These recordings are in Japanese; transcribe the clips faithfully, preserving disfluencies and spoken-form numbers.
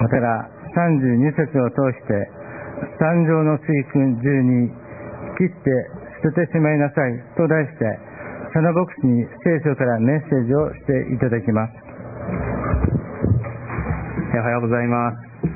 またらさんじゅうに節を通して三条の水訓じゅうに切って捨ててしまいなさいと題してサナ牧師に聖書からメッセージをしていただきます。 おはようございます。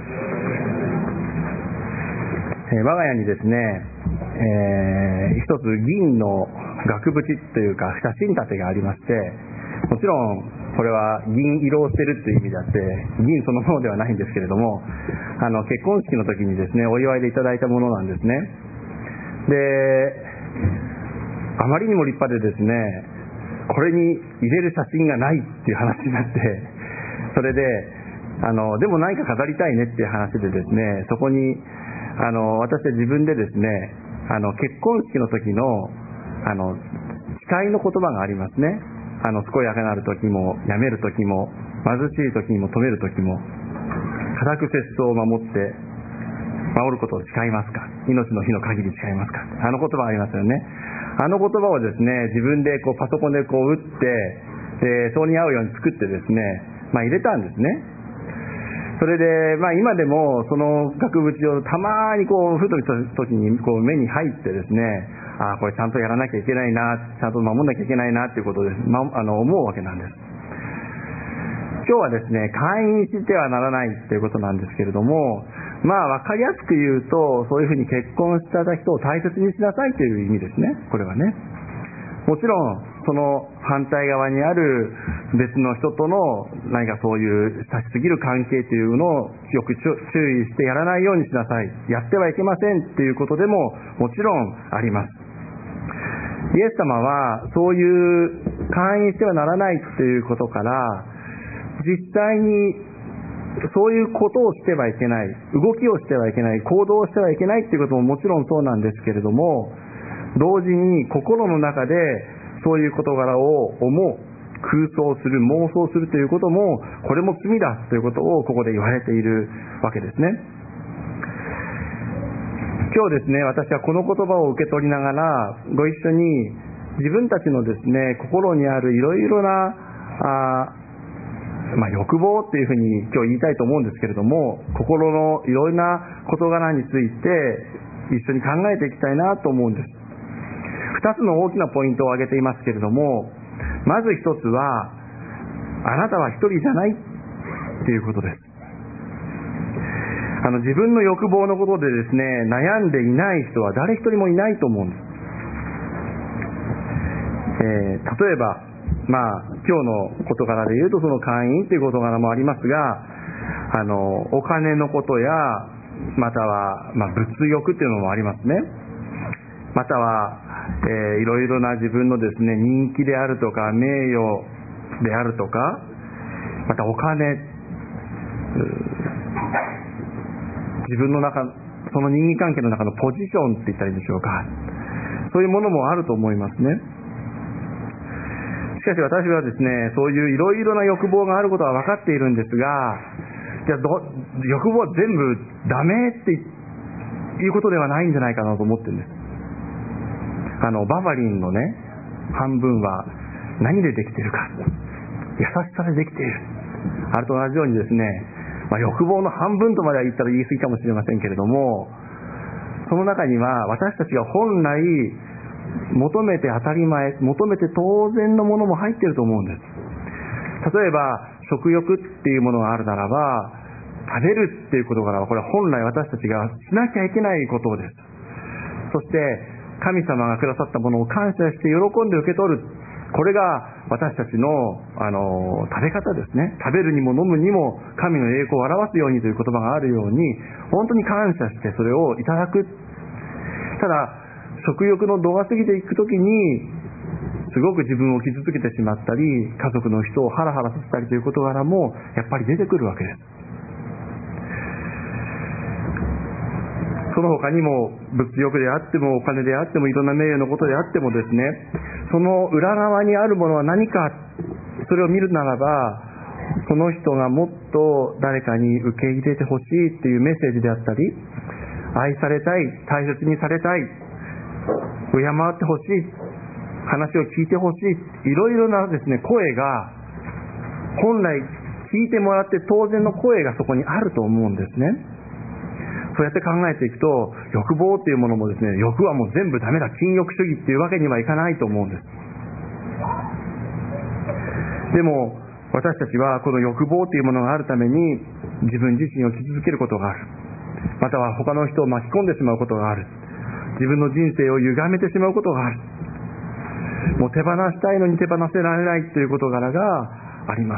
えー、我が家にですね、えー、一つ銀の額縁というか写真立てがありまして、もちろんこれは銀色をしてるという意味であって銀そのものではないんですけれども、あの結婚式の時にですねお祝いでいただいたものなんですね。で、あまりにも立派でですね、これに入れる写真がないっていう話になって、それであのでも何か飾りたいねっていう話でですね、そこにあの私は自分でですね、あの結婚式の時のあの誓いの言葉がありますね。あの健やかなる時もやめる時も貧しい時にも止める時も固く節操を守って守ることを誓いますか、命の日の限り誓いますか、あの言葉ありますよね。あの言葉をですね自分でこうパソコンでこう打って、でそれに合うように作ってですね、まあ、入れたんですね。それで、まあ、今でもその額縁をたまにこうふとした時にこう目に入ってですね、ああこれちゃんとやらなきゃいけないな、ちゃんと守んなきゃいけないなということで、ま、あの思うわけなんです。今日はですね会員してはならないということなんですけれども、まあ分かりやすく言うとそういうふうに結婚した人を大切にしなさいという意味ですね。これはね、もちろんその反対側にある別の人との何かそういう親しすぎる関係というのをよく注意してやらないようにしなさい、やってはいけませんっていうことでももちろんあります。イエス様はそういう会員してはならないということから実際にそういうことをしてはいけない、動きをしてはいけない、行動をしてはいけないということももちろんそうなんですけれども、同時に心の中でそういう事柄を思う、空想する、妄想するということもこれも罪だということをここで言われているわけですね。今日ですね、私はこの言葉を受け取りながらご一緒に自分たちのですね心にあるいろいろなあまあ、欲望っていうふうに今日言いたいと思うんですけれども、心のいろいろな事柄について一緒に考えていきたいなと思うんです。二つの大きなポイントを挙げていますけれども、まず一つはあなたは一人じゃないっていうことです。あの自分の欲望のことでですね悩んでいない人は誰一人もいないと思うんです。えー、例えばまあ今日の事柄で言うとその会員という事柄もありますが、あのお金のことやまたは、まあ、物欲っていうのもありますね。または、えー、いろいろな自分のですね人気であるとか名誉であるとか、またお金、自分の中その人間関係の中のポジションって言ったらいいでしょうか、そういうものもあると思いますね。しかし私はですねそういういろいろな欲望があることは分かっているんですが、じゃあど欲望は全部ダメっていうことではないんじゃないかなと思ってるんです。あのバファリンのね半分は何でできているか、優しさでできている、あれと同じようにですね、まあ、欲望の半分とまでは言ったら言い過ぎかもしれませんけれども、その中には私たちが本来求めて当たり前、求めて当然のものも入っていると思うんです。例えば食欲っていうものがあるならば、食べるっていうことからはこれは本来私たちがしなきゃいけないことです。そして神様がくださったものを感謝して喜んで受け取る、これが私たちの、あの食べ方ですね。食べるにも飲むにも神の栄光を表すようにという言葉があるように、本当に感謝してそれをいただく。ただ食欲の度が過ぎていくときにすごく自分を傷つけてしまったり、家族の人をハラハラさせたりという事柄もやっぱり出てくるわけです。その他にも物欲であってもお金であってもいろんな名誉のことであってもですね、その裏側にあるものは何か、それを見るならばその人がもっと誰かに受け入れてほしいっていうメッセージであったり、愛されたい、大切にされたい、敬ってほしい、話を聞いてほしい、いろいろなですね声が本来聞聞いてもらって当然の声がそこにあると思うんですね。そうやって考えていくと、欲望っていうものもですね、欲はもう全部ダメだ、禁欲主義っていうわけにはいかないと思うんです。でも私たちはこの欲望というものがあるために自分自身を傷つけることがある、または他の人を巻き込んでしまうことがある、自分の人生を歪めてしまうことがある、もう手放したいのに手放せられないという事柄があります。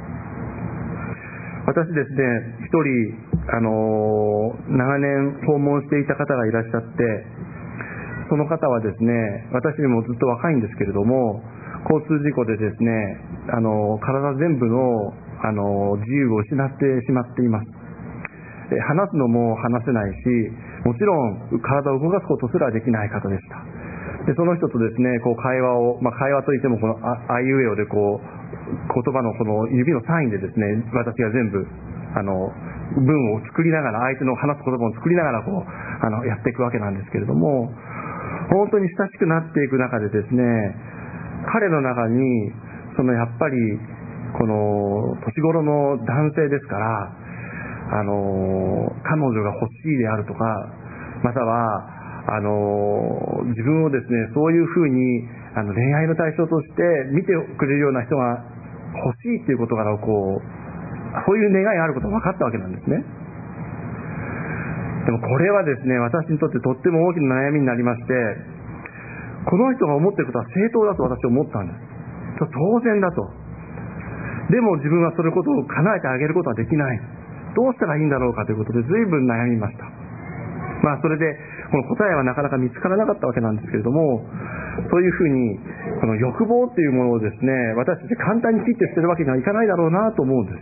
私ですね、一人、あのー、長年訪問していた方がいらっしゃって、その方はですね、私よりもずっと若いんですけれども、交通事故でですね、あのー、体全部の、あのー、自由を失ってしまっています。で、話すのも話せないし、もちろん体を動かすことすらできない方でした。で、その人とですね、こう会話を、まあ、会話といってもこのあ、あいうえおでこう言葉のこの指のサインでですね、私が全部あの文を作りながら、相手の話す言葉を作りながらこうあのやっていくわけなんですけれども、本当に親しくなっていく中でですね、彼の中にそのやっぱりこの年頃の男性ですから、あの彼女が欲しいであるとか、またはあの自分をですね、そういうふうにあの恋愛の対象として見てくれるような人が欲しいということからこう、そういう願いがあることが分かったわけなんですね。でもこれはですね、私にとってとっても大きな悩みになりまして、この人が思っていることは正当だと私は思ったんです。当然だと。でも自分はそれことを叶えてあげることはできない。どうしたらいいんだろうかということで随分悩みました。まあそれでこの答えはなかなか見つからなかったわけなんですけれども、そういうふうにこの欲望っていうものをですね、私たち簡単に切って捨てるわけにはいかないだろうなと思うんです。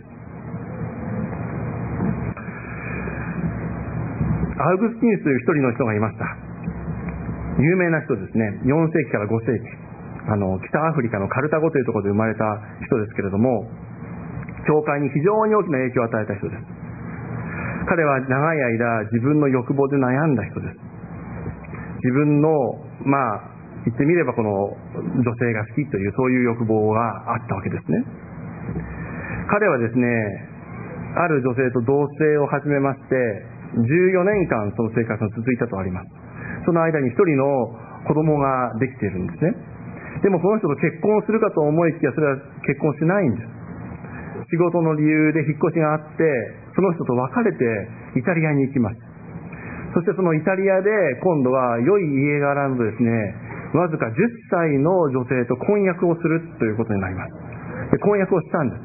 アウグスティヌスという一人の人がいました。有名な人ですね。よん世紀からご世紀、あの北アフリカのカルタゴというところで生まれた人ですけれども、教会に非常に大きな影響を与えた人です。彼は長い間自分の欲望で悩んだ人です。自分のまあ言ってみればこの女性が好きというそういう欲望があったわけですね。彼はですね、ある女性と同棲を始めましてじゅうよねんかんその生活が続いたとあります。その間に一人の子供ができているんですね。でもその人と結婚するかと思いきや、それは結婚しないんです。仕事の理由で引っ越しがあって、その人と別れてイタリアに行きます。そしてそのイタリアで今度は良い家柄のですね、わずかじゅっさいの女性と婚約をするということになります。で、婚約をしたんです。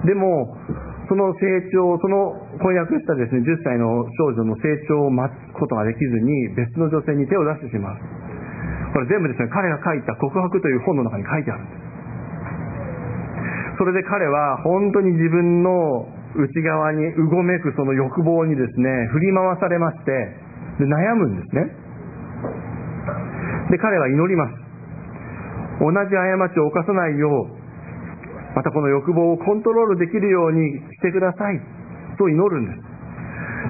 でもその成長、その婚約したですねじゅっさいの少女の成長を待つことができずに別の女性に手を出してしまう。これ全部ですね、彼が書いた告白という本の中に書いてあるんです。それで彼は本当に自分の内側にうごめくその欲望にですね振り回されまして、で悩むんですね。で彼は祈ります。同じ過ちを犯さないよう、またこの欲望をコントロールできるようにしてくださいと祈るんです。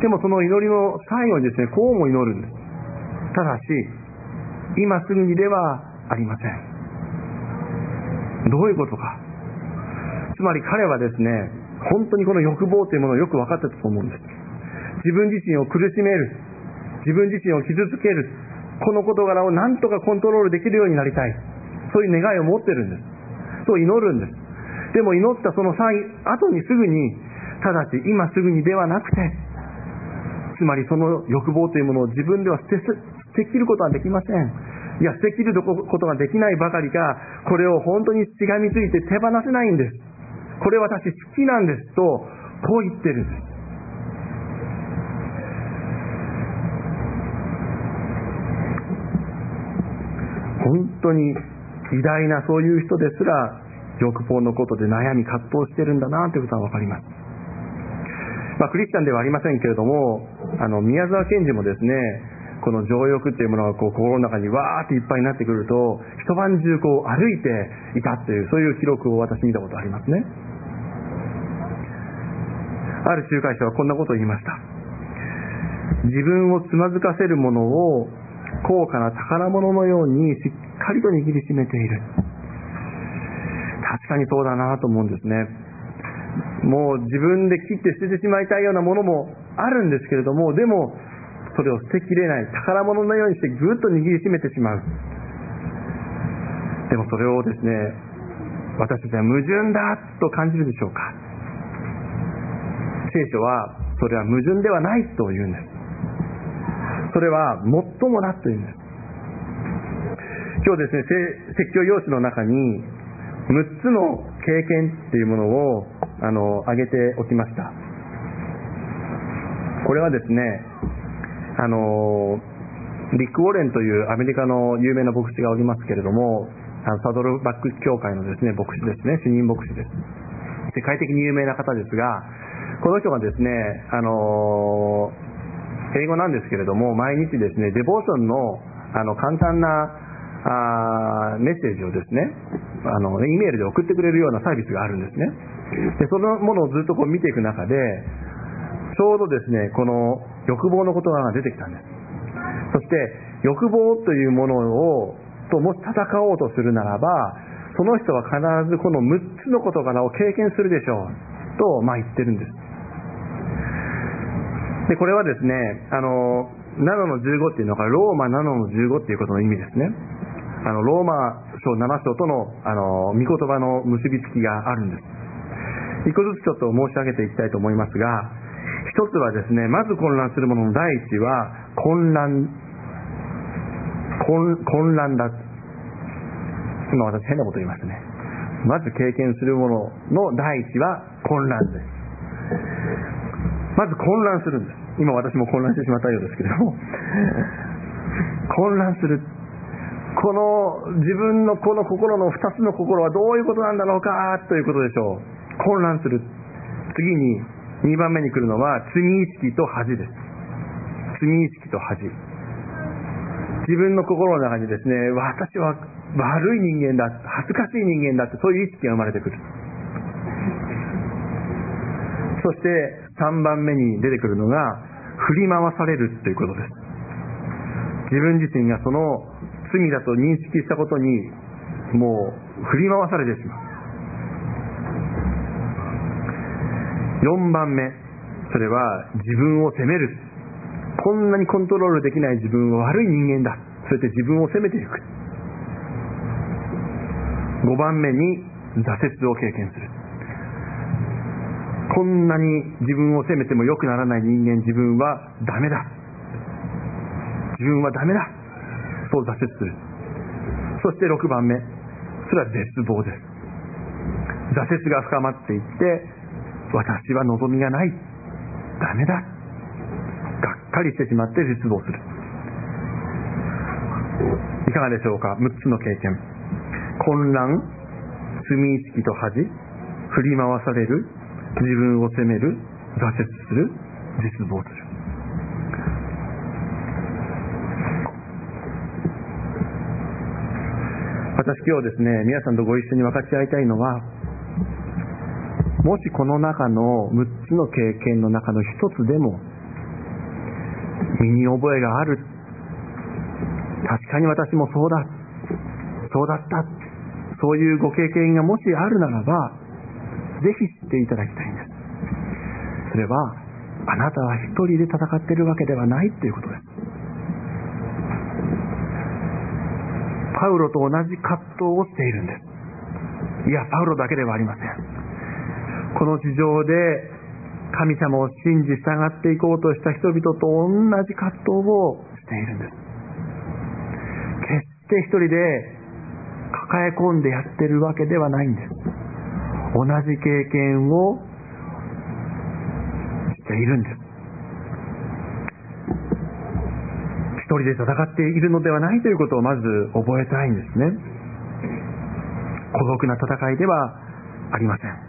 でもその祈りの最後にですね、こうも祈るんです。ただし今すぐにではありません。どういうことか。つまり彼はですね、本当にこの欲望というものをよく分かってたと思うんです。自分自身を苦しめる、自分自身を傷つける、この事柄を何とかコントロールできるようになりたい、そういう願いを持ってるんです。そう祈るんです。でも祈ったその際後にすぐに、ただし今すぐにではなくて、つまりその欲望というものを自分では捨て、捨てきることはできません。いや、捨てきることができないばかりか、これを本当にしがみついて手放せないんです。これ私好きなんですと、こう言ってるんです。本当に偉大なそういう人ですら欲望のことで悩み葛藤してるんだなということが分かります。まあ、クリスチャンではありませんけれども、あの宮沢賢治もですね、この情欲っていうものがこう心の中にわーっていっぱいになってくると、一晩中こう歩いていたという、そういう記録を私見たことありますね。ある仲介者はこんなことを言いました。自分をつまずかせるものを高価な宝物のようにしっかりと握りしめている。確かにそうだなと思うんですね。 もう自分で切って捨ててしまいたいようなものもあるんですけれども、でもそれを捨てきれない、宝物のようにしてぐっと握りしめてしまう。でもそれをですね、私たちは矛盾だと感じるでしょうか。聖書はそれは矛盾ではないと言うんです。それはもっともだと言うんです。今日ですね、説教用紙の中にむっつの経験っていうものをあの挙げておきました。これはですね、あのリック・ウォレンというアメリカの有名な牧師がおりますけれども、あのサドルバック教会のですね牧師ですね、主任牧師です。世界的に有名な方ですが、この人がですね、あの英語なんですけれども、毎日ですねデボーションのあの簡単なあメッセージをですね、あの E メールで送ってくれるようなサービスがあるんですね。でそのものをずっとこう見ていく中で、ちょうどですねこの欲望の言葉が出てきたんです。そして欲望というものをともし戦おうとするならば、その人は必ずこのむっつの事柄を経験するでしょうと、まあ、言ってるんです。でこれはですね、あのななのじゅうごっていうのがローマななのじゅうごっていうことの意味ですね。あのローマ書なな章とのあの御言葉の結びつきがあるんです。一個ずつちょっと申し上げていきたいと思いますが、一つはですね、まず混乱するものの第一は混乱混混乱だ。今私変なこと言いましたね。まず経験するものの第一は混乱です。まず混乱するんです。今私も混乱してしまったようですけれども混乱する。この自分のこの心の二つの心はどういうことなんだろうかということでしょう。混乱する。次ににばんめに来るのは罪意識と恥です。罪意識と恥。自分の心の中にですね、私は悪い人間だ、恥ずかしい人間だって、そういう意識が生まれてくる。そしてさんばんめに出てくるのが振り回されるということです。自分自身がその罪だと認識したことにもう振り回されてしまう。よんばんめ、それは自分を責める。こんなにコントロールできない自分は悪い人間だ、そうやって自分を責めていく。ごばんめに挫折を経験する。こんなに自分を責めても良くならない人間、自分はダメだ、自分はダメだ、そう挫折する。そしてろくばんめ、それは絶望です。挫折が深まっていって、私は望みがない、ダメだ、がっかりしてしまって絶望する。いかがでしょうか。むっつの経験、混乱、罪意識と恥、振り回される、自分を責める、挫折する、絶望する。私今日ですね、皆さんとご一緒に分かち合いたいのは、もしこの中のむっつの経験の中の一つでも身に覚えがある、確かに私もそうだ、そうだった、そういうご経験がもしあるならば、ぜひ知っていただきたいんです。それはあなたは一人で戦っているわけではないということです。パウロと同じ葛藤をしているんです。いや、パウロだけではありません。この地上で神様を信じ従っていこうとした人々と同じ葛藤をしているんです。決して一人で抱え込んでやってるわけではないんです。同じ経験をしているんです。一人で戦っているのではないということをまず覚えたいんですね。孤独な戦いではありません。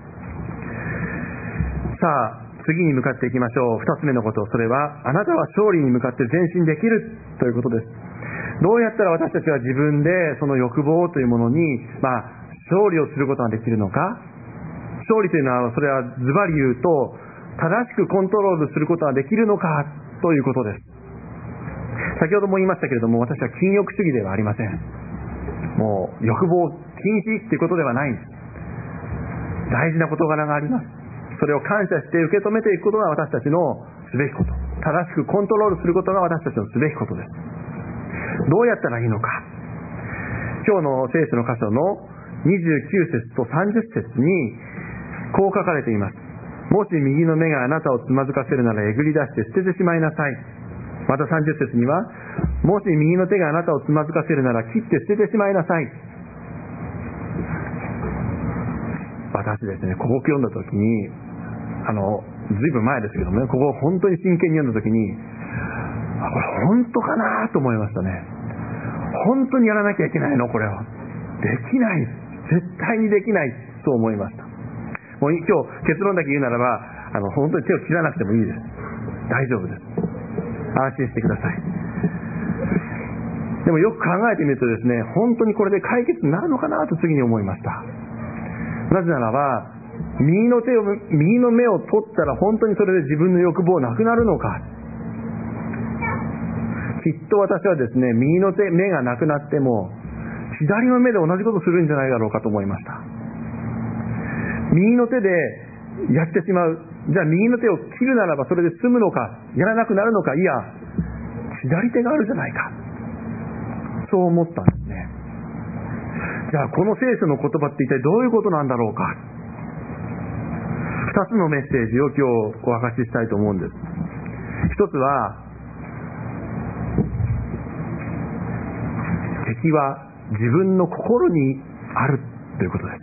さあ、次に向かっていきましょう。二つ目のこと、それはあなたは勝利に向かって前進できるということです。どうやったら私たちは自分でその欲望というものに、まあ、勝利をすることができるのか。勝利というのは、それはズバリ言うと正しくコントロールすることができるのかということです。先ほども言いましたけれども、私は禁欲主義ではありません。もう欲望禁止ということではないんです。大事な事柄があります。 それを感謝して受け止めていくことが私たちのすべきこと、正しくコントロールすることが私たちのすべきことです。どうやったらいいのか。今日の聖書の箇所のにじゅうきゅう節とさんじゅっ節にこう書かれています。もし右の目があなたをつまずかせるならえぐり出して捨ててしまいなさい。またさんじゅっ節には、もし右の手があなたをつまずかせるなら切って捨ててしまいなさい。私ですね、ここ読んだ時に、あのずいぶん前ですけどもね、ここを本当に真剣に読んだ時に、あ、これ本当かなと思いましたね。本当にやらなきゃいけないのこれは。できない。絶対にできない。そう思いました。もう今日結論だけ言うならば、あの本当に手を切らなくてもいいです。大丈夫です。安心してください。でもよく考えてみるとですね、本当にこれで解決になるのかなと次に思いました。なぜならば、右の手を右の目を取ったら本当にそれで自分の欲望なくなるのか。きっと私はですね、右の手目がなくなっても左の目で同じことするんじゃないだろうかと思いました。右の手でやってしまう。じゃあ右の手を切るならばそれで済むのか、やらなくなるのか、いや左手があるじゃないか、そう思ったんですね。じゃあこの聖書の言葉って一体どういうことなんだろうか。二つのメッセージを今日お明かししたいと思うんです。一つは、敵は自分の心にあるということです。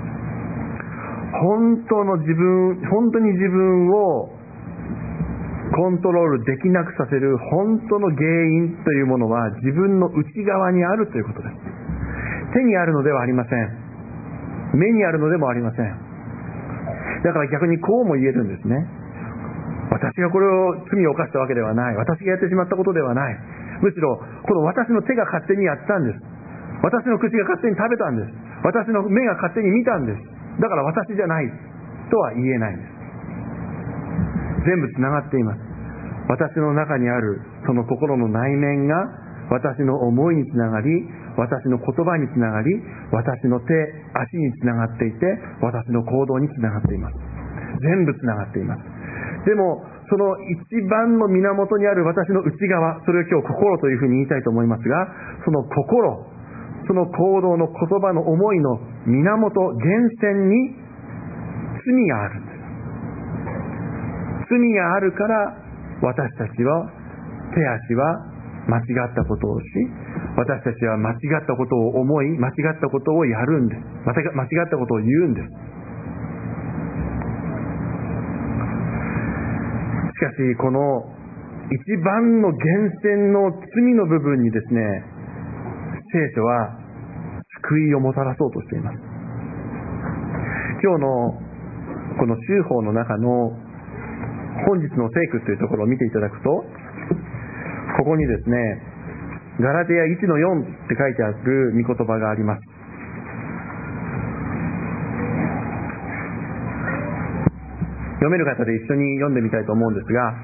本当の自分、本当に自分をコントロールできなくさせる本当の原因というものは自分の内側にあるということです。手にあるのではありません。目にあるのでもありません。だから逆にこうも言えるんですね。私がこれを罪を犯したわけではない。私がやってしまったことではない。むしろこの私の手が勝手にやったんです。私の口が勝手に食べたんです。私の目が勝手に見たんです。だから私じゃないとは言えないんです。全部つながっています。私の中にあるその心の内面が私の思いにつながり、私の言葉につながり、私の手、足につながっていて、私の行動につながっています。全部つながっています。でもその一番の源にある私の内側、それを今日心というふうに言いたいと思いますが、その心、その行動の言葉の思いの源、源泉に罪があるんです。罪があるから私たちは手足は間違ったことをし、私たちは間違ったことを思い、間違ったことをやるんです。また間違ったことを言うんです。しかしこの一番の源泉の罪の部分にですね、聖書は救いをもたらそうとしています。今日のこの修法の中の本日の聖句というところを見ていただくと、ここにですね、ガラテヤいちのよんって書いてある御言葉があります。読める方で一緒に読んでみたいと思うんですが、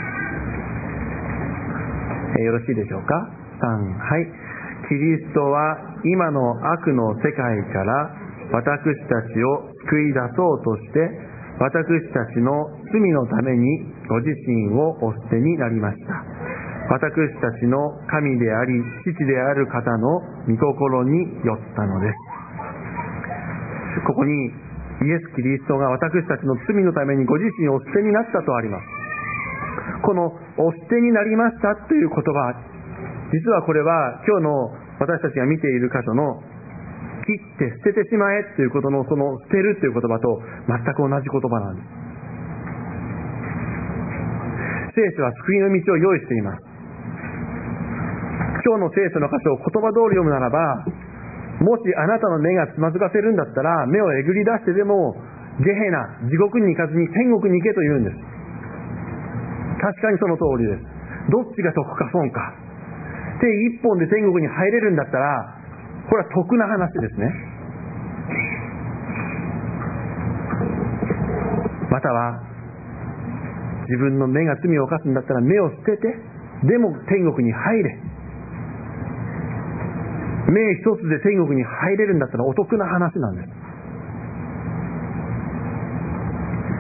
えー、よろしいでしょうか。さん、はい。キリストは今の悪の世界から私たちを救い出そうとして、私たちの罪のためにご自身をお捨てになりました。私たちの神であり父である方の御心によったのです。ここにイエス・キリストが私たちの罪のためにご自身をお捨てになったとあります。このお捨てになりましたという言葉、実はこれは今日の私たちが見ている箇所の切って捨ててしまえということの、その捨てるという言葉と全く同じ言葉なんです。聖書は救いの道を用意しています。今日の聖書の箇所を言葉通り読むならば、もしあなたの目がつまずかせるんだったら、目をえぐり出してでもゲヘナ、地獄に行かずに天国に行けと言うんです。確かにその通りです。どっちが得か損か。手一本で天国に入れるんだったら、これは得な話ですね。または自分の目が罪を犯すんだったら目を捨ててでも天国に入れ。目一つで天国に入れるんだったらお得な話なんです。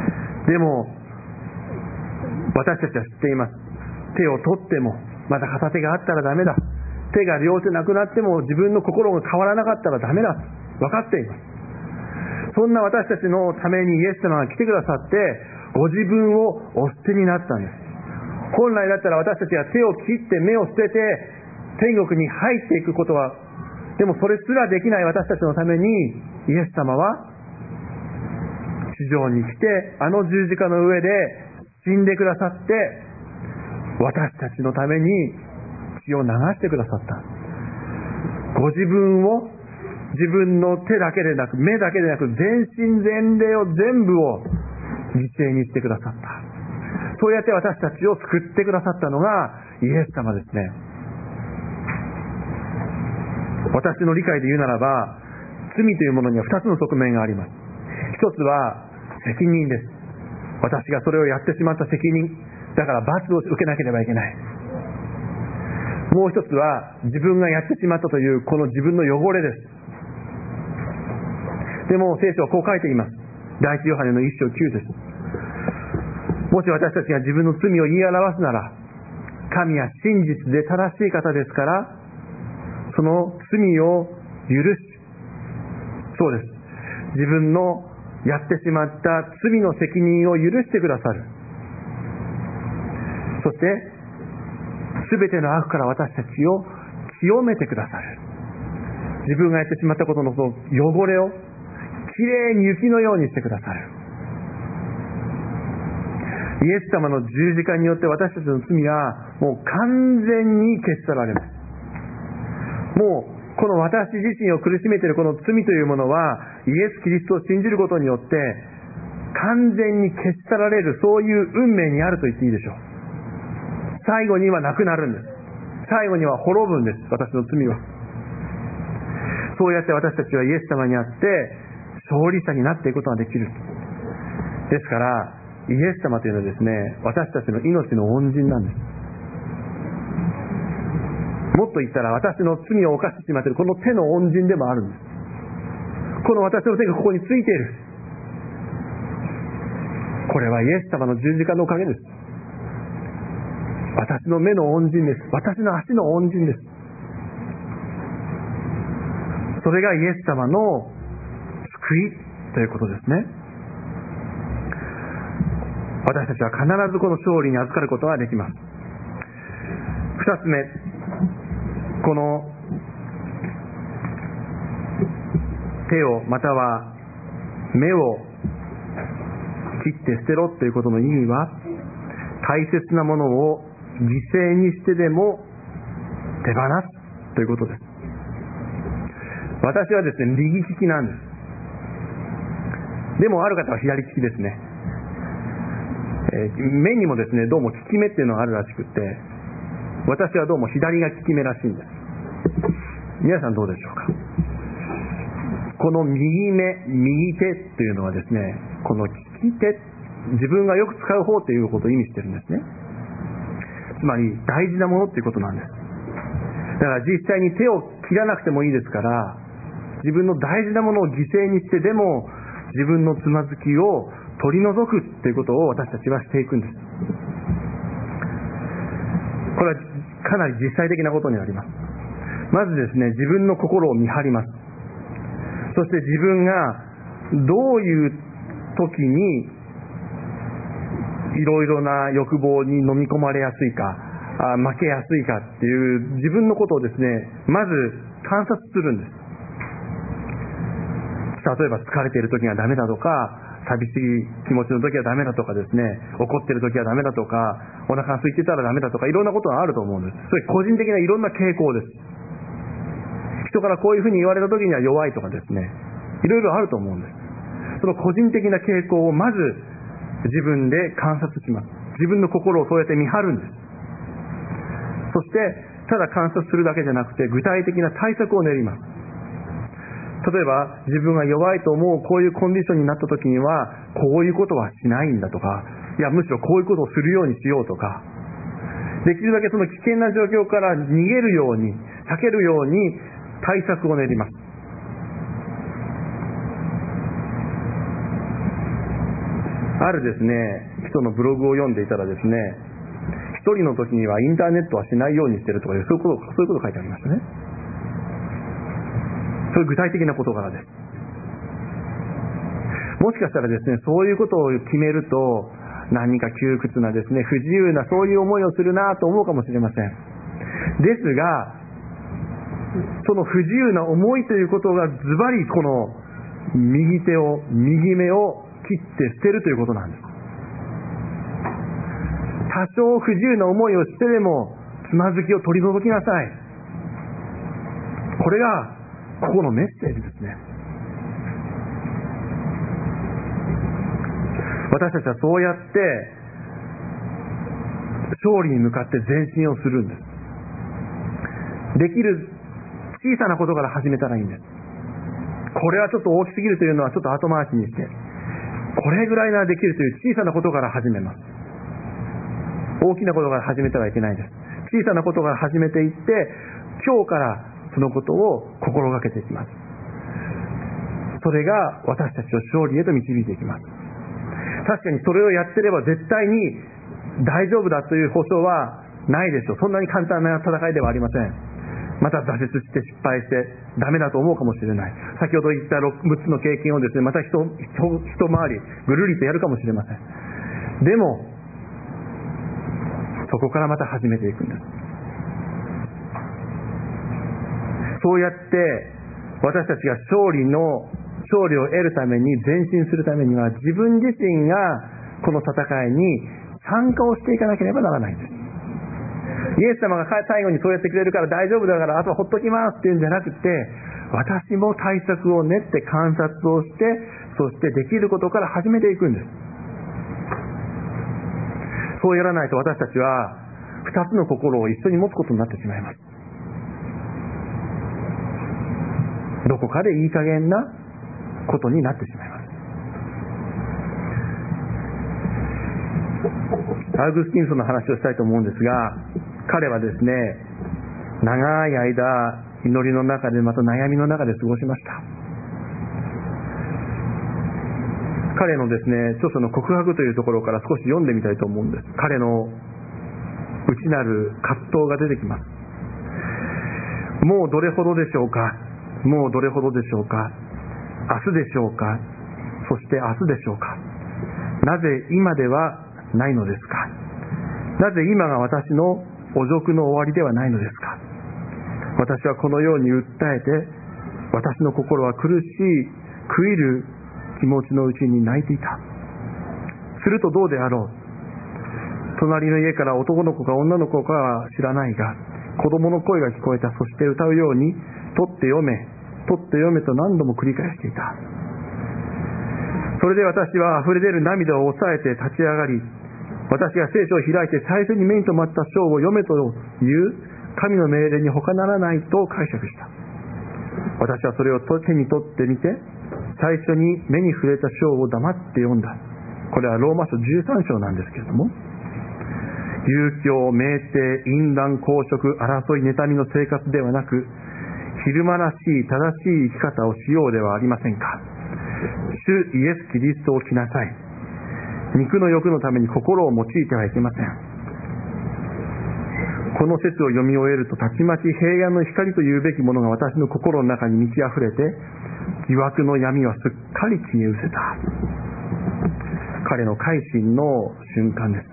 でも私たちは知っています。手を取ってもまた片手があったらダメだ。手が両手なくなっても自分の心が変わらなかったらダメだ。分かっています。そんな私たちのためにイエス様が来てくださって、ご自分をお捨てになったんです。本来だったら私たちは手を切って目を捨てて天国に入っていくことは、でもそれすらできない私たちのためにイエス様は地上に来て、あの十字架の上で死んでくださって、私たちのために血を流してくださった。ご自分を、自分の手だけでなく目だけでなく全身全霊を全部を犠牲にしてくださった。そうやって私たちを救ってくださったのがイエス様ですね。私の理解で言うならば、罪というものには二つの側面があります。一つは責任です。私がそれをやってしまった責任だから罰を受けなければいけない。もう一つは自分がやってしまったというこの自分の汚れです。でも聖書はこう書いています。第一ヨハネの一章九節。もし私たちが自分の罪を言い表すなら、神は真実で正しい方ですから、その罪を許し、そうです、自分のやってしまった罪の責任を許してくださる。そして全ての悪から私たちを清めてくださる。自分がやってしまったことのその汚れをきれいに雪のようにしてくださる。イエス様の十字架によって私たちの罪はもう完全に消し去られます。もうこの私自身を苦しめているこの罪というものは、イエス・キリストを信じることによって完全に消し去られる、そういう運命にあると言っていいでしょう。最後にはなくなるんです。最後には滅ぶんです、私の罪は。そうやって私たちはイエス様にあって勝利者になっていくことができる。ですからイエス様というのはですね、私たちの命の恩人なんです。もっと言ったら私の罪を犯してしまっているこの手の恩人でもあるんです。この私の手がここについている。これはイエス様の十字架のおかげです。私の目の恩人です。私の足の恩人です。それがイエス様の救いということですね。私たちは必ずこの勝利に預かることができます。二つ目、この手をまたは目を切って捨てろということの意味は、大切なものを犠牲にしてでも手放すということです。私はですね、右利きなんです。でもある方は左利きですね。えー、目にもですね、どうも利き目っていうのがあるらしくて、私はどうも左が利き目らしいんです。皆さんどうでしょうか。この右目、右手っていうのはですね、この利き手、自分がよく使う方ということを意味してるんですね。つまり大事なものっていうことなんです。だから実際に手を切らなくてもいいですから、自分の大事なものを犠牲にしてでも自分のつまずきを取り除くということを私たちはしていくんです。これはかなり実際的なことになります。まずですね、自分の心を見張ります。そして自分がどういう時にいろいろな欲望に飲み込まれやすいか、あ負けやすいかっていう自分のことをですね、まず観察するんです。例えば疲れている時がダメだとか、寂しい気持ちの時はダメだとかですね、怒っている時はダメだとか、お腹が空いてたらダメだとか、いろんなことがあると思うんです。それ個人的ないろんな傾向です。人からこういうふうに言われた時には弱いとかですね、いろいろあると思うんです。その個人的な傾向をまず自分で観察します。自分の心をそうやって見張るんです。そしてただ観察するだけじゃなくて具体的な対策を練ります。例えば自分が弱いと思うこういうコンディションになった時にはこういうことはしないんだとか、いやむしろこういうことをするようにしようとか、できるだけその危険な状況から逃げるように避けるように対策を練ります。 あるですね人のブログを読んでいたらですね、一人の時にはインターネットはしないようにしてるとかいうそういうことそういうこと書いてありましたね。そういう具体的な事柄です。もしかしたらですね、そういうことを決めると何か窮屈なですね、不自由なそういう思いをするなと思うかもしれません。ですが、その不自由な思いということがズバリこの右手を右目を切って捨てるということなんです。多少不自由な思いをしてでもつまずきを取り除きなさい。これがここのメッセージですね。私たちはそうやって勝利に向かって前進をするんです。できる小さなことから始めたらいいんです。これはちょっと大きすぎるというのはちょっと後回しにして、これぐらいならできるという小さなことから始めます。大きなことから始めてはいけないです。小さなことから始めていって、今日からそのことを心がけていきます。それが私たちを勝利へと導いていきます。確かにそれをやってれば絶対に大丈夫だという保証はないでしょう。そんなに簡単な戦いではありません。また挫折して失敗してダメだと思うかもしれない。先ほど言ったむっつの経験をですね、また一一回りぐるりとやるかもしれません。でもそこからまた始めていくんです。そうやって私たちが勝利の勝利を得るために、前進するためには、自分自身がこの戦いに参加をしていかなければならないんです。イエス様が最後にそうやってくれるから大丈夫だからあとはほっときますっていうんじゃなくて、私も対策を練って観察をして、そしてできることから始めていくんです。そうやらないと私たちは二つの心を一緒に持つことになってしまいます。どこかでいい加減なことになってしまいます。アウグスティヌスの話をしたいと思うんですが、彼はですね、長い間祈りの中でまた悩みの中で過ごしました。彼のですね、著書の告白というところから少し読んでみたいと思うんです。彼の内なる葛藤が出てきます。もうどれほどでしょうか、もうどれほどでしょうか、明日でしょうか、そして明日でしょうか、なぜ今ではないのですか、なぜ今が私のお辱の終わりではないのですか。私はこのように訴えて、私の心は苦しい悔いる気持ちのうちに泣いていた。するとどうであろう、隣の家から男の子か女の子かは知らないが、子供の声が聞こえた。そして歌うように、取って読め取って読めと何度も繰り返していた。それで私は溢れ出る涙を抑えて立ち上がり、私が聖書を開いて最初に目に留まった章を読めという神の命令に他ならないと解釈した。私はそれを手に取ってみて、最初に目に触れた章を黙って読んだ。これはローマ書じゅうさん章なんですけれども、遊興、酩酊、淫乱、公職、争い、妬みの生活ではなく、昼間らしい正しい生き方をしようではありませんか。主イエス・キリストを着なさい。肉の欲のために心を用いてはいけません。この説を読み終えると、たちまち平安の光というべきものが私の心の中に満ち溢れて、疑惑の闇はすっかり消え失せた。彼の改心の瞬間です。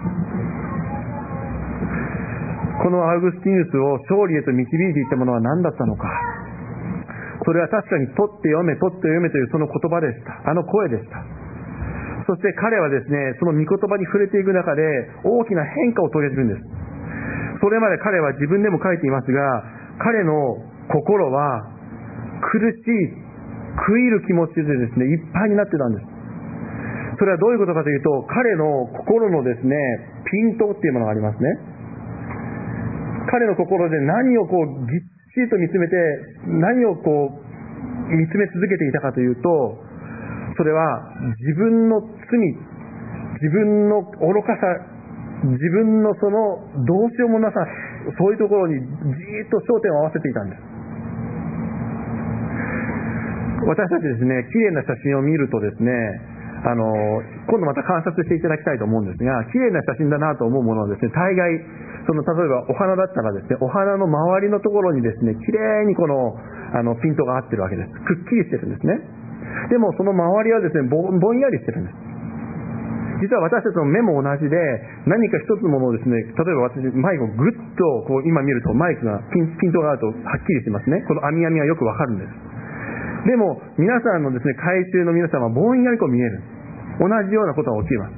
このアウグスティヌスを勝利へと導いていったものは何だったのか。それは確かに取って読め取って読めというその言葉でした。あの声でした。そして彼はですね、その御言葉に触れていく中で大きな変化を遂げているんです。それまで彼は自分でも書いていますが、彼の心は苦しい悔いる気持ちでですね、いっぱいになってたんです。それはどういうことかというと、彼の心のですね、ピントっていうものがありますね。彼の心で何をこうぎっしりと見つめて、何をこう見つめ続けていたかというと、それは自分の罪、自分の愚かさ、自分のそのどうしようもなさ、そういうところにじーっと焦点を合わせていたんです。私たちですね、綺麗な写真を見るとですね、 あの今度また観察していただきたいと思うんですが、綺麗な写真だなと思うものはですね、大概その例えばお花だったらですね、お花の周りのところにですね、綺麗にこのあのピントが合ってるわけです。くっきりしてるんですね。でもその周りはですね、ぼんぼんやりしてるんです。実は私たちの目も同じで、何か一つものをですね、例えば私マイクをグッとこう今見るとマイクがピン、ピントがあるとはっきりしてますね。この網網がよくわかるんです。でも皆さんのですね、海中の皆さんはぼんやりこう見える。同じようなことが起きます。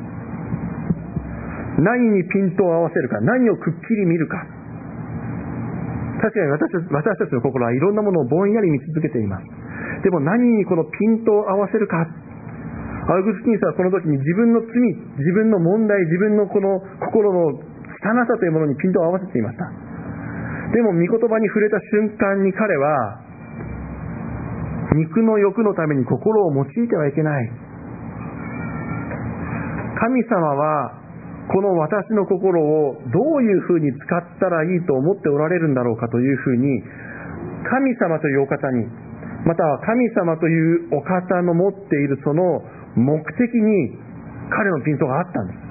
何にピントを合わせるか、何をくっきり見るか。確かに私たち、私たちの心はいろんなものをぼんやり見続けています。でも何にこのピントを合わせるか。アウグスティヌスはこの時に自分の罪、自分の問題、自分のこの心の汚さというものにピントを合わせていました。でも御言葉に触れた瞬間に彼は、肉の欲のために心を用いてはいけない。神様はこの私の心をどういうふうに使ったらいいと思っておられるんだろうかというふうに、神様というお方に、または神様というお方の持っているその目的に彼のピントがあったんです。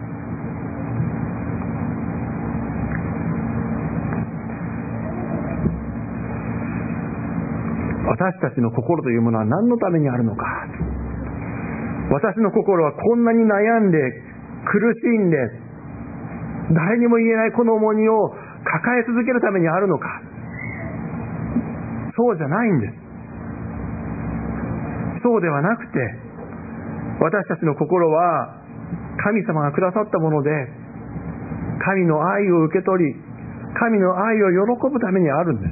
私たちの心というものは何のためにあるのか。私の心はこんなに悩んで苦しんで誰にも言えないこの重荷を抱え続けるためにあるのか。そうじゃないんです。そうではなくて、私たちの心は神様がくださったもので、神の愛を受け取り、神の愛を喜ぶためにあるんです。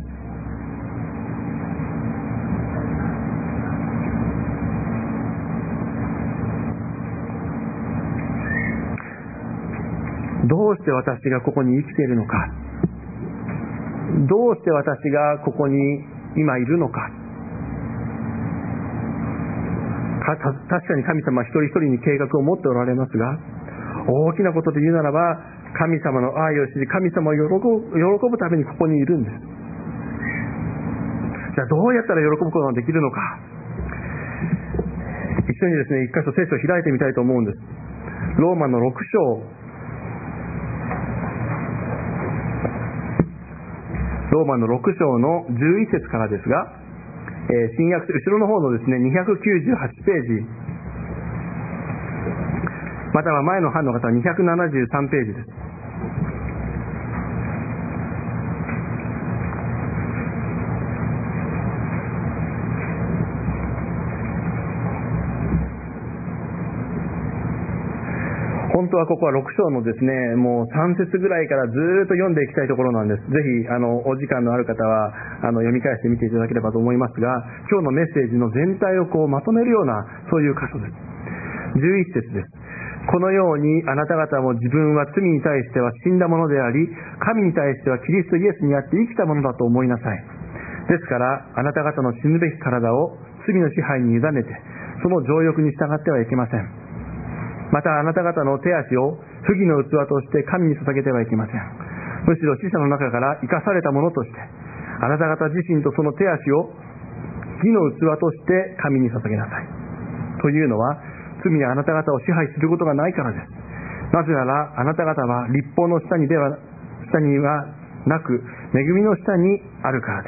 どうして私がここに生きているのか、どうして私がここに今いるのか。かた確かに神様は一人一人に計画を持っておられますが、大きなことで言うならば、神様の愛を知り、神様を喜ぶ、喜ぶためにここにいるんです。じゃあどうやったら喜ぶことができるのか。一緒にですね、一箇所聖書を開いてみたいと思うんです。ローマのろく章、ローマのろく章のじゅういち節からですが、えー、新約後ろの方のですねにひゃくきゅうじゅうはちページ、または前の版の方はにひゃくななじゅうさんページです。本当はここはろく章のですね、もうさん節ぐらいからずっと読んでいきたいところなんです。ぜひあのお時間のある方はあの読み返してみていただければと思いますが、今日のメッセージの全体をこうまとめるようなそういう箇所です。じゅういち節です。このようにあなた方も自分は罪に対しては死んだものであり、神に対してはキリストイエスにあって生きたものだと思いなさい。ですからあなた方の死ぬべき体を罪の支配に委ねて、その情欲に従ってはいけません。またあなた方の手足を不義の器として神に捧げてはいけません。むしろ死者の中から生かされたものとして、あなた方自身とその手足を義の器として神に捧げなさい。というのは、罪はあなた方を支配することがないからです。なぜならあなた方は律法の下にでは下にはなく、恵みの下にあるからです。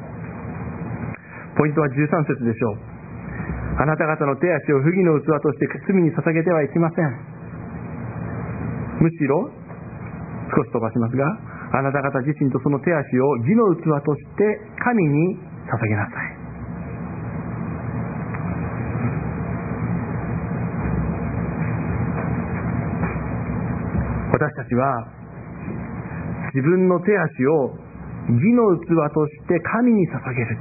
ポイントはじゅうさん節でしょう。あなた方の手足を不義の器として罪に捧げてはいけません。むしろ少し飛ばしますが、あなた方自身とその手足を義の器として神に捧げなさい。私たちは自分の手足を義の器として神に捧げる。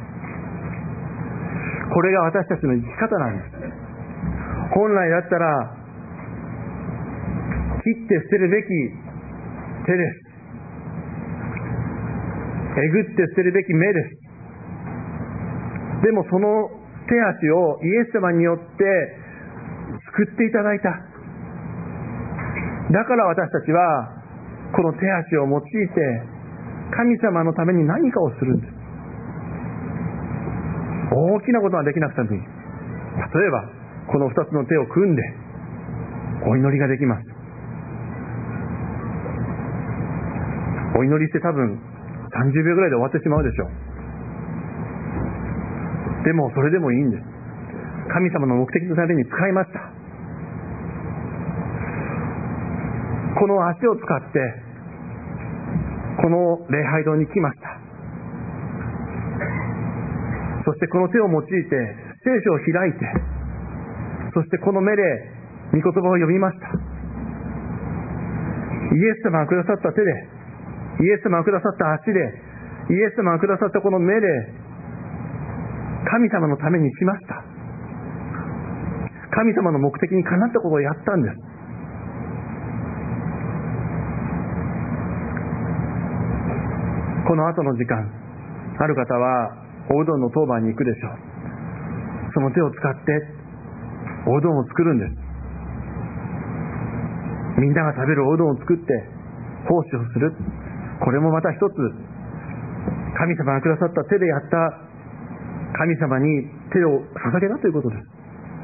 これが私たちの生き方なんです。本来だったら切って捨てるべき手です。えぐって捨てるべき目です。でもその手足をイエス様によって救っていただいた。だから私たちはこの手足を用いて神様のために何かをするんです。大きなことはできなくてもいい。例えばこの二つの手を組んでお祈りができます。お祈りして多分さんじゅうびょうぐらいで終わってしまうでしょう。でもそれでもいいんです。神様の目的のために使いました。この足を使ってこの礼拝堂に来ました。そしてこの手を用いて聖書を開いて、そしてこの目で御言葉を読みました。イエス様がくださった手で、イエス様がくださった足で、イエス様がくださったこの目で神様のためにしました。神様の目的にかなったことをやったんです。この後の時間、ある方はおうどんの当番に行くでしょう。その手を使っておうどんを作るんです。みんなが食べるおうどんを作って奉仕をする。これもまた一つ神様がくださった手でやった神様に手を捧げたということです。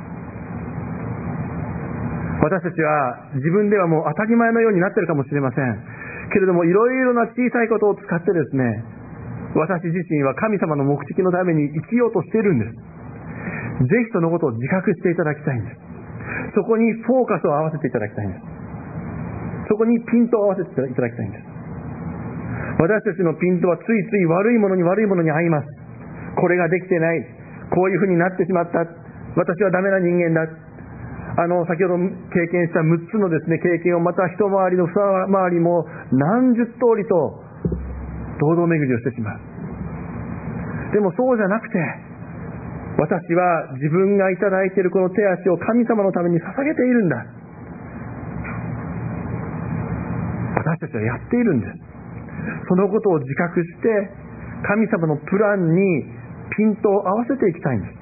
私たちは自分ではもう当たり前のようになっているかもしれませんけれども、いろいろな小さいことを使ってですね、私自身は神様の目的のために生きようとしているんです。ぜひそのことを自覚していただきたいんです。そこにフォーカスを合わせていただきたいんです。そこにピントを合わせていただきたいんです。私たちのピントはついつい悪いものに悪いものに合います。これができてない、こういうふうになってしまった、私はダメな人間だ。あの先ほど経験したむっつのですね経験をまた一回りの二回りも何十通りと堂々巡りをしてしまう。でもそうじゃなくて、私は自分がいただいているこの手足を神様のために捧げているんだ。私たちはやっているんです。そのことを自覚して神様のプランにピントを合わせていきたいんです。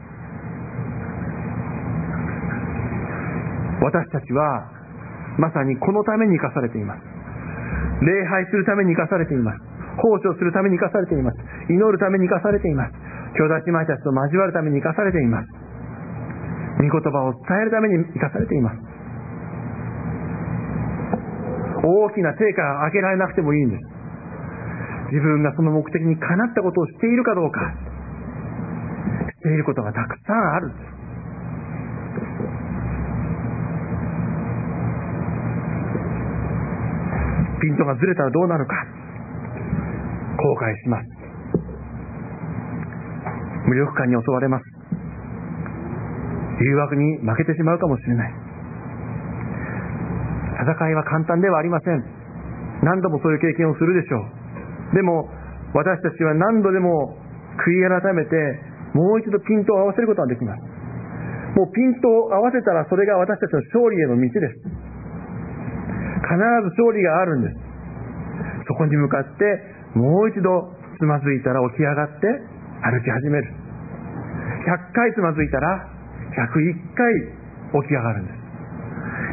私たちはまさにこのために生かされています。礼拝するために生かされています。奉仕をするために生かされています。祈るために生かされています。兄弟姉妹たちと交わるために生かされています。御言葉を伝えるために生かされています。大きな成果が上げられなくてもいいんです。自分がその目的にかなったことをしているかどうか、していることがたくさんあるんです。ピントがずれたらどうなるか、後悔します。無力感に襲われます。誘惑に負けてしまうかもしれない。戦いは簡単ではありません。何度もそういう経験をするでしょう。でも私たちは何度でも悔い改めてもう一度ピントを合わせることができます。もうピントを合わせたらそれが私たちの勝利への道です。必ず勝利があるんです。そこに向かってもう一度つまずいたら起き上がって歩き始める。ひゃっかいつまずいたらひゃくいっかい起き上がるんです。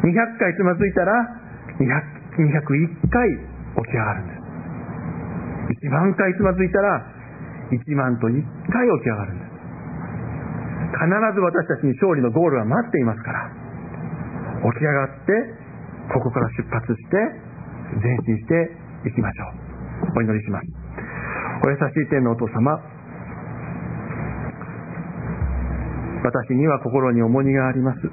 にひゃっかいつまずいたらにひゃくいっかい起き上がるんです。いちまんかいつまずいたらいちまんといっかい起き上がるんです。必ず私たちに勝利のゴールは待っていますから、起き上がってここから出発して前進していきましょう。お祈りします。お優しい天のお父様、私には心に重荷があります。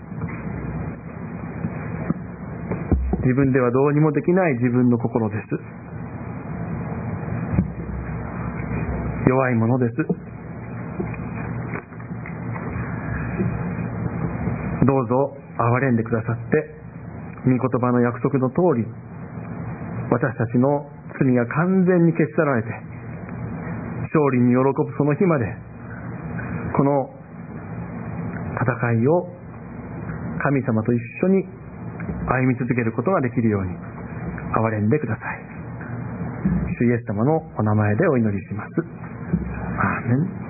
自分ではどうにもできない自分の心です。弱いものです。どうぞ憐れんでくださって、御言葉の約束の通り、私たちの罪が完全に消し去られて、勝利に喜ぶその日まで、この戦いを神様と一緒に歩み続けることができるように憐れんでください。主イエス様のお名前でお祈りします。アーメン。